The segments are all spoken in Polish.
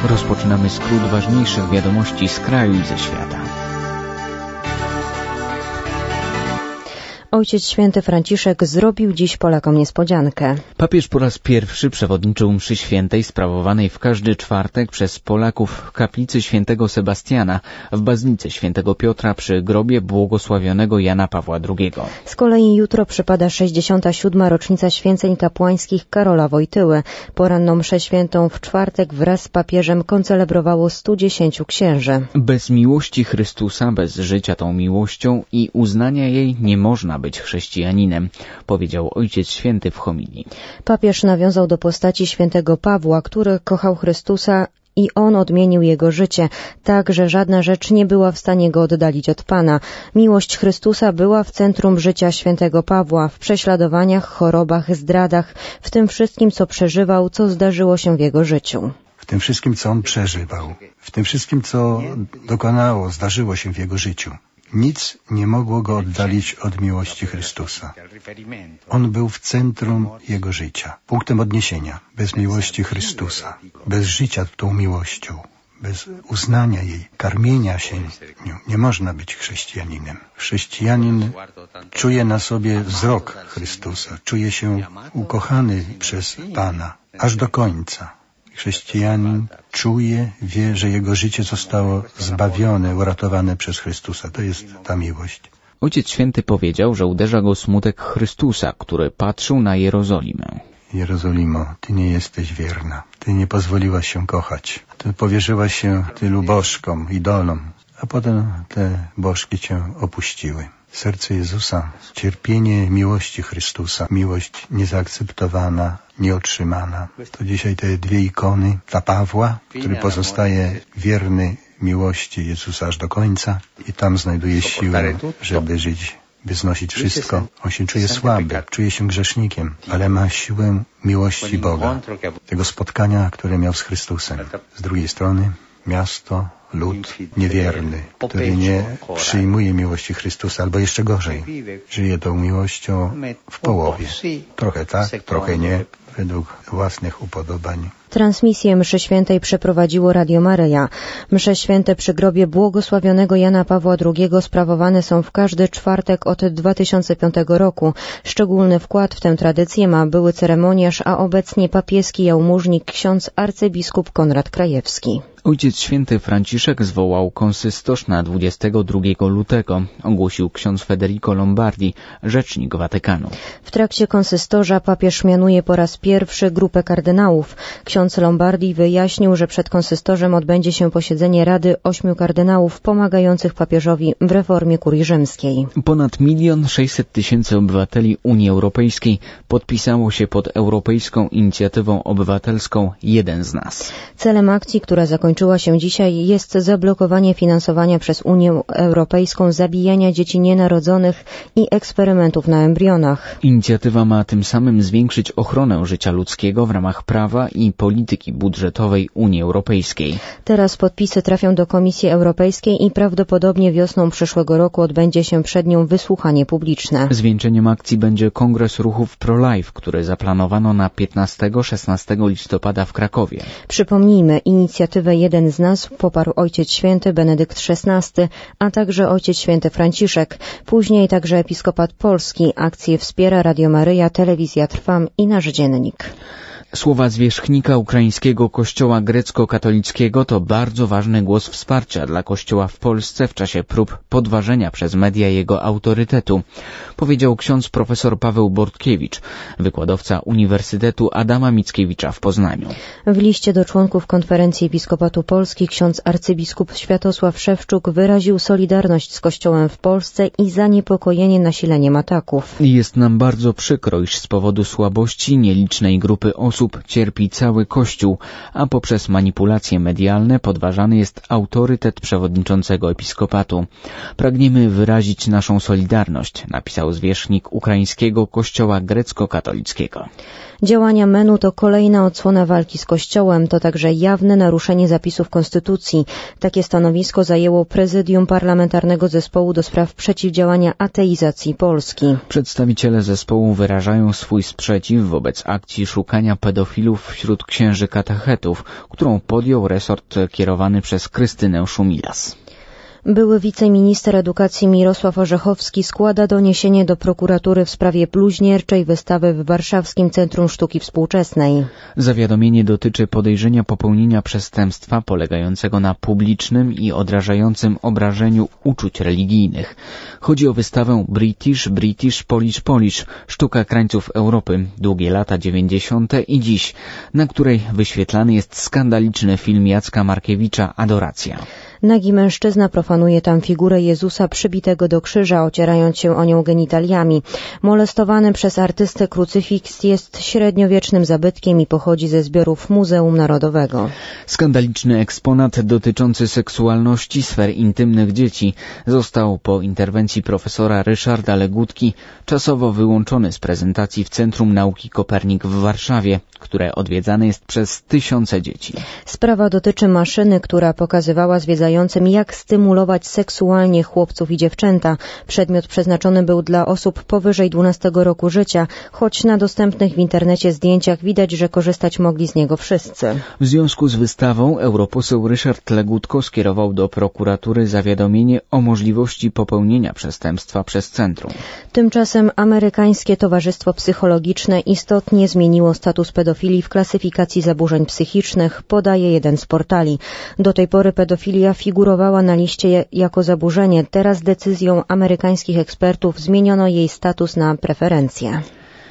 Rozpoczynamy skrót ważniejszych wiadomości z kraju i ze świata. Ojciec Święty Franciszek zrobił dziś Polakom niespodziankę. Papież po raz pierwszy przewodniczył mszy świętej sprawowanej w każdy czwartek przez Polaków w kaplicy świętego Sebastiana w Bazylice świętego Piotra przy grobie błogosławionego Jana Pawła II. Z kolei jutro przypada 67. rocznica święceń kapłańskich Karola Wojtyły. Poranną mszę świętą w czwartek wraz z papieżem koncelebrowało 110 księży. Bez miłości Chrystusa, bez życia tą miłością i uznania jej nie można być chrześcijaninem, powiedział Ojciec Święty w homilii. Papież nawiązał do postaci świętego Pawła, który kochał Chrystusa i on odmienił jego życie, tak, że żadna rzecz nie była w stanie go oddalić od Pana. Miłość Chrystusa była w centrum życia świętego Pawła, w prześladowaniach, chorobach, zdradach, w tym wszystkim, co przeżywał, co zdarzyło się w jego życiu. W tym wszystkim, co on przeżywał, w tym wszystkim, co zdarzyło się w jego życiu. Nic nie mogło go oddalić od miłości Chrystusa. On był w centrum jego życia, punktem odniesienia. Bez miłości Chrystusa, bez życia tą miłością, bez uznania jej, karmienia się nią, nie można być chrześcijaninem. Chrześcijanin czuje na sobie wzrok Chrystusa, czuje się ukochany przez Pana, aż do końca. Chrześcijanin czuje, wie, że jego życie zostało zbawione, uratowane przez Chrystusa. To jest ta miłość. Ojciec Święty powiedział, że uderza go smutek Chrystusa, który patrzył na Jerozolimę. Jerozolimo, Ty nie jesteś wierna. Ty nie pozwoliłaś się kochać. Ty powierzyłaś się tylu bożkom, idolom, a potem te bożki Cię opuściły. Serce Jezusa, cierpienie miłości Chrystusa, miłość niezaakceptowana, nieotrzymana. To dzisiaj te dwie ikony, dla Pawła, który pozostaje wierny miłości Jezusa aż do końca i tam znajduje siłę, żeby żyć, by znosić wszystko. On się czuje słaby, czuje się grzesznikiem, ale ma siłę miłości Boga, tego spotkania, które miał z Chrystusem. Z drugiej strony miasto, lud niewierny, który nie przyjmuje miłości Chrystusa, albo jeszcze gorzej, żyje tą miłością w połowie. Trochę tak, trochę nie, według własnych upodobań. Transmisję mszy świętej przeprowadziło Radio Maryja. Msze święte przy grobie błogosławionego Jana Pawła II sprawowane są w każdy czwartek od 2005 roku. Szczególny wkład w tę tradycję ma były ceremoniarz, a obecnie papieski jałmużnik ksiądz arcybiskup Konrad Krajewski. Ojciec Święty Franciszek zwołał konsystosz na 22 lutego, ogłosił ksiądz Federico Lombardi, rzecznik Watykanu. W trakcie konsystorza papież mianuje po raz pierwszy grupę kardynałów. Ksiądz Lombardi wyjaśnił, że przed konsystorzem odbędzie się posiedzenie Rady 8 kardynałów pomagających papieżowi w reformie kurii rzymskiej. Ponad 1 600 000 obywateli Unii Europejskiej podpisało się pod Europejską Inicjatywą Obywatelską Jeden z nas. Celem akcji, która zakończyła się dzisiaj, jest zablokowanie finansowania przez Unię Europejską zabijania dzieci nienarodzonych i eksperymentów na embrionach. Inicjatywa ma tym samym zwiększyć ochronę życia ludzkiego w ramach prawa i polityki budżetowej Unii Europejskiej. Teraz podpisy trafią do Komisji Europejskiej i prawdopodobnie wiosną przyszłego roku odbędzie się przed nią wysłuchanie publiczne. Zwieńczeniem akcji będzie Kongres Ruchów Pro-Life, który zaplanowano na 15-16 listopada w Krakowie. Przypomnijmy, inicjatywę Jeden z nas poparł Ojciec Święty Benedykt XVI, a także Ojciec Święty Franciszek. Później także Episkopat Polski. Akcję wspiera Radio Maryja, Telewizja Trwam i Nasz Dziennik. Słowa zwierzchnika ukraińskiego kościoła grecko-katolickiego to bardzo ważny głos wsparcia dla kościoła w Polsce w czasie prób podważenia przez media jego autorytetu, powiedział ksiądz profesor Paweł Bortkiewicz, wykładowca Uniwersytetu Adama Mickiewicza w Poznaniu. W liście do członków Konferencji Episkopatu Polski ksiądz arcybiskup Światosław Szewczuk wyraził solidarność z kościołem w Polsce i zaniepokojenie nasileniem ataków. Jest nam bardzo przykro, iż z powodu słabości nielicznej grupy osób cierpi cały Kościół, a poprzez manipulacje medialne podważany jest autorytet przewodniczącego episkopatu. Pragniemy wyrazić naszą solidarność, napisał zwierzchnik ukraińskiego kościoła grecko-katolickiego. Działania MEN-u to kolejna odsłona walki z Kościołem, to także jawne naruszenie zapisów Konstytucji. Takie stanowisko zajęło Prezydium Parlamentarnego Zespołu do spraw przeciwdziałania ateizacji Polski. Przedstawiciele zespołu wyrażają swój sprzeciw wobec akcji szukania pedofilów wśród księży katechetów, którą podjął resort kierowany przez Krystynę Szumilas. Były wiceminister edukacji Mirosław Orzechowski składa doniesienie do prokuratury w sprawie bluźnierczej wystawy w Warszawskim Centrum Sztuki Współczesnej. Zawiadomienie dotyczy podejrzenia popełnienia przestępstwa polegającego na publicznym i odrażającym obrażeniu uczuć religijnych. Chodzi o wystawę British, Polish, sztuka krańców Europy, długie lata 90. i dziś, na której wyświetlany jest skandaliczny film Jacka Markiewicza Adoracja. Nagi mężczyzna profanuje tam figurę Jezusa przybitego do krzyża, ocierając się o nią genitaliami. Molestowany przez artystę krucyfiks jest średniowiecznym zabytkiem i pochodzi ze zbiorów Muzeum Narodowego. Skandaliczny eksponat dotyczący seksualności sfer intymnych dzieci został po interwencji profesora Ryszarda Legutki czasowo wyłączony z prezentacji w Centrum Nauki Kopernik w Warszawie, które odwiedzane jest przez tysiące dzieci. Sprawa dotyczy maszyny, która pokazywała zwiedzającym, jak stymulować seksualnie chłopców i dziewczęta. Przedmiot przeznaczony był dla osób powyżej 12 roku życia, choć na dostępnych w internecie zdjęciach widać, że korzystać mogli z niego wszyscy. W związku z wystawą europoseł Ryszard Legutko skierował do prokuratury zawiadomienie o możliwości popełnienia przestępstwa przez centrum. Tymczasem amerykańskie Towarzystwo Psychologiczne istotnie zmieniło status pedofilii w klasyfikacji zaburzeń psychicznych, podaje jeden z portali. Do tej pory pedofilia figurowała na liście jako zaburzenie. Teraz decyzją amerykańskich ekspertów zmieniono jej status na preferencję.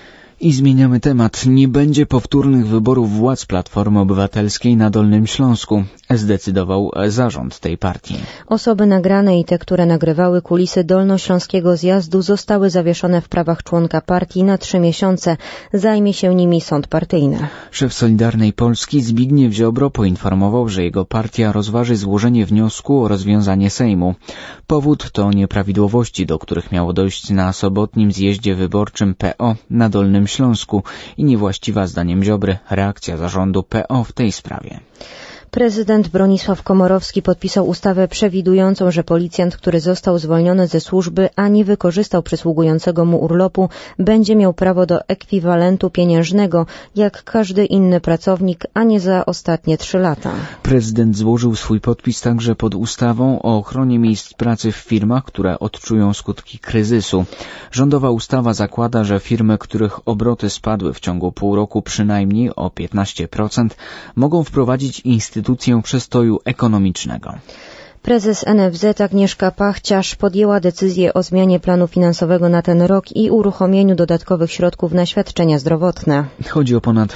I zmieniamy temat. Nie będzie powtórnych wyborów władz Platformy Obywatelskiej na Dolnym Śląsku, zdecydował zarząd tej partii. Osoby nagrane i te, które nagrywały kulisy dolnośląskiego zjazdu, zostały zawieszone w prawach członka partii na 3 miesiące. Zajmie się nimi sąd partyjny. Szef Solidarnej Polski Zbigniew Ziobro poinformował, że jego partia rozważy złożenie wniosku o rozwiązanie Sejmu. Powód to nieprawidłowości, do których miało dojść na sobotnim zjeździe wyborczym PO na Dolnym Śląsku i niewłaściwa zdaniem Ziobry reakcja zarządu PO w tej sprawie. Prezydent Bronisław Komorowski podpisał ustawę przewidującą, że policjant, który został zwolniony ze służby, a nie wykorzystał przysługującego mu urlopu, będzie miał prawo do ekwiwalentu pieniężnego, jak każdy inny pracownik, a nie za ostatnie 3 lata. Prezydent złożył swój podpis także pod ustawą o ochronie miejsc pracy w firmach, które odczują skutki kryzysu. Rządowa ustawa zakłada, że firmy, których obroty spadły w ciągu pół roku przynajmniej o 15%, mogą wprowadzić instytucję przestoju ekonomicznego. Prezes NFZ Agnieszka Pachciarz podjęła decyzję o zmianie planu finansowego na ten rok i uruchomieniu dodatkowych środków na świadczenia zdrowotne. Chodzi o ponad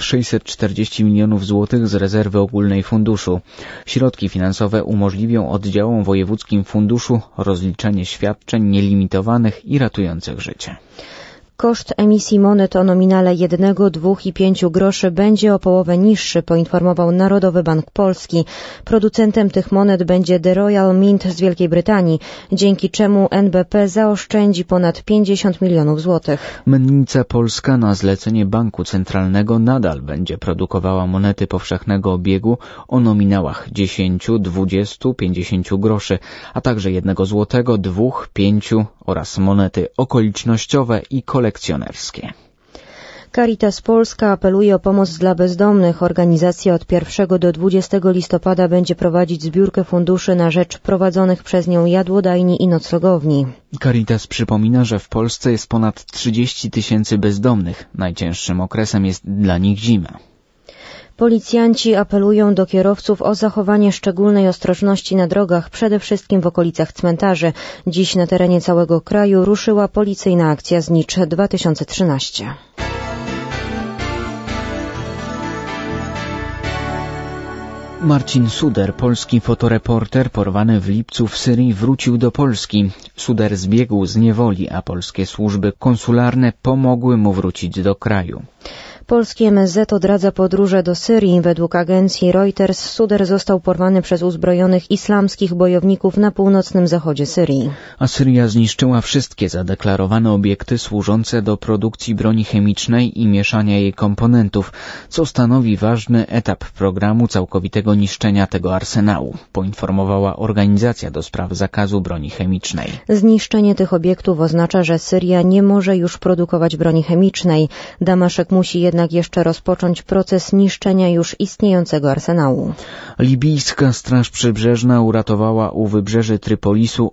640 milionów złotych z rezerwy ogólnej funduszu. Środki finansowe umożliwią oddziałom wojewódzkim funduszu rozliczenie świadczeń nielimitowanych i ratujących życie. Koszt emisji monet o nominale 1, 2 i 5 groszy będzie o połowę niższy, poinformował Narodowy Bank Polski. Producentem tych monet będzie The Royal Mint z Wielkiej Brytanii, dzięki czemu NBP zaoszczędzi ponad 50 milionów złotych. Mennica Polska na zlecenie Banku Centralnego nadal będzie produkowała monety powszechnego obiegu o nominałach 10, 20, 50 groszy, a także 1 złotego, 2, 5 oraz monety okolicznościowe i kolekcjonerskie. Caritas Polska apeluje o pomoc dla bezdomnych. Organizacja od 1 do 20 listopada będzie prowadzić zbiórkę funduszy na rzecz prowadzonych przez nią jadłodajni i noclegowni. Caritas przypomina, że w Polsce jest ponad 30 000 bezdomnych. Najcięższym okresem jest dla nich zima. Policjanci apelują do kierowców o zachowanie szczególnej ostrożności na drogach, przede wszystkim w okolicach cmentarzy. Dziś na terenie całego kraju ruszyła policyjna akcja Znicz 2013. Marcin Suder, polski fotoreporter porwany w lipcu w Syrii, wrócił do Polski. Suder zbiegł z niewoli, a polskie służby konsularne pomogły mu wrócić do kraju. Polski MSZ odradza podróże do Syrii. Według agencji Reuters Suder został porwany przez uzbrojonych islamskich bojowników na północnym zachodzie Syrii. A Syria zniszczyła wszystkie zadeklarowane obiekty służące do produkcji broni chemicznej i mieszania jej komponentów, co stanowi ważny etap programu całkowitego niszczenia tego arsenału, poinformowała Organizacja do Spraw Zakazu Broni Chemicznej. Zniszczenie tych obiektów oznacza, że Syria nie może już produkować broni chemicznej. Damaszek musi jednak jednak jeszcze rozpocząć proces niszczenia już istniejącego arsenału. Libijska Straż Przybrzeżna uratowała u wybrzeży Trypolisu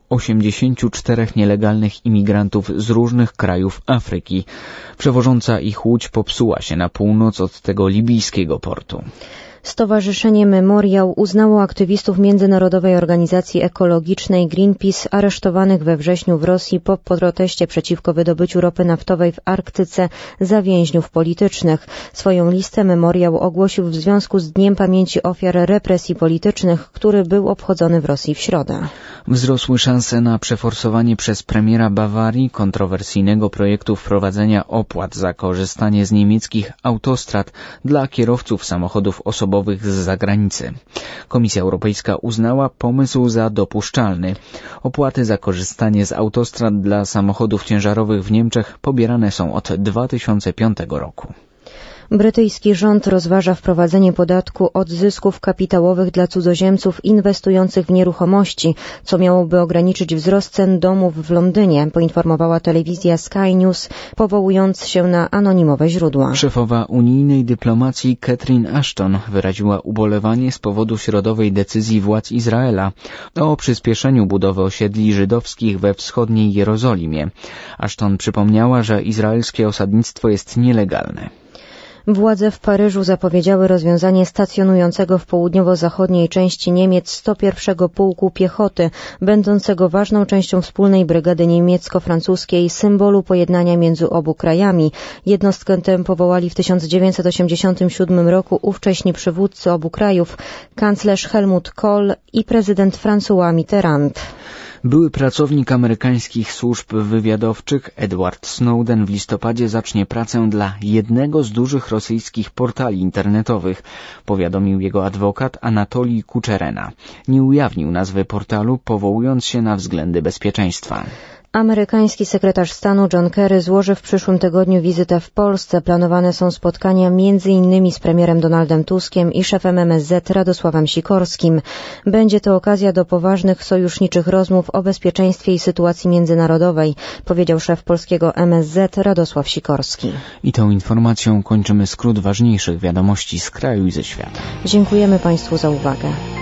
84 nielegalnych imigrantów z różnych krajów Afryki. Przewożąca ich łódź popsuła się na północ od tego libijskiego portu. Stowarzyszenie Memoriał uznało aktywistów międzynarodowej organizacji ekologicznej Greenpeace aresztowanych we wrześniu w Rosji po proteście przeciwko wydobyciu ropy naftowej w Arktyce za więźniów politycznych. Swoją listę Memoriał ogłosił w związku z Dniem Pamięci Ofiar Represji Politycznych, który był obchodzony w Rosji w środę. Wzrosły szanse na przeforsowanie przez premiera Bawarii kontrowersyjnego projektu wprowadzenia opłat za korzystanie z niemieckich autostrad dla kierowców samochodów osobowych z zagranicy. Komisja Europejska uznała pomysł za dopuszczalny. Opłaty za korzystanie z autostrad dla samochodów ciężarowych w Niemczech pobierane są od 2005 roku. Brytyjski rząd rozważa wprowadzenie podatku od zysków kapitałowych dla cudzoziemców inwestujących w nieruchomości, co miałoby ograniczyć wzrost cen domów w Londynie, poinformowała telewizja Sky News, powołując się na anonimowe źródła. Szefowa unijnej dyplomacji Catherine Ashton wyraziła ubolewanie z powodu środowej decyzji władz Izraela o przyspieszeniu budowy osiedli żydowskich we wschodniej Jerozolimie. Ashton przypomniała, że izraelskie osadnictwo jest nielegalne. Władze w Paryżu zapowiedziały rozwiązanie stacjonującego w południowo-zachodniej części Niemiec 101 Pułku Piechoty, będącego ważną częścią wspólnej brygady niemiecko-francuskiej, symbolu pojednania między obu krajami. Jednostkę tę powołali w 1987 roku ówcześni przywódcy obu krajów, kanclerz Helmut Kohl i prezydent François Mitterrand. Były pracownik amerykańskich służb wywiadowczych Edward Snowden w listopadzie zacznie pracę dla jednego z dużych rosyjskich portali internetowych, powiadomił jego adwokat Anatolij Kuczerena. Nie ujawnił nazwy portalu, powołując się na względy bezpieczeństwa. Amerykański sekretarz stanu John Kerry złoży w przyszłym tygodniu wizytę w Polsce. Planowane są spotkania m.in. z premierem Donaldem Tuskiem i szefem MSZ Radosławem Sikorskim. Będzie to okazja do poważnych sojuszniczych rozmów o bezpieczeństwie i sytuacji międzynarodowej, powiedział szef polskiego MSZ Radosław Sikorski. I tą informacją kończymy skrót ważniejszych wiadomości z kraju i ze świata. Dziękujemy Państwu za uwagę.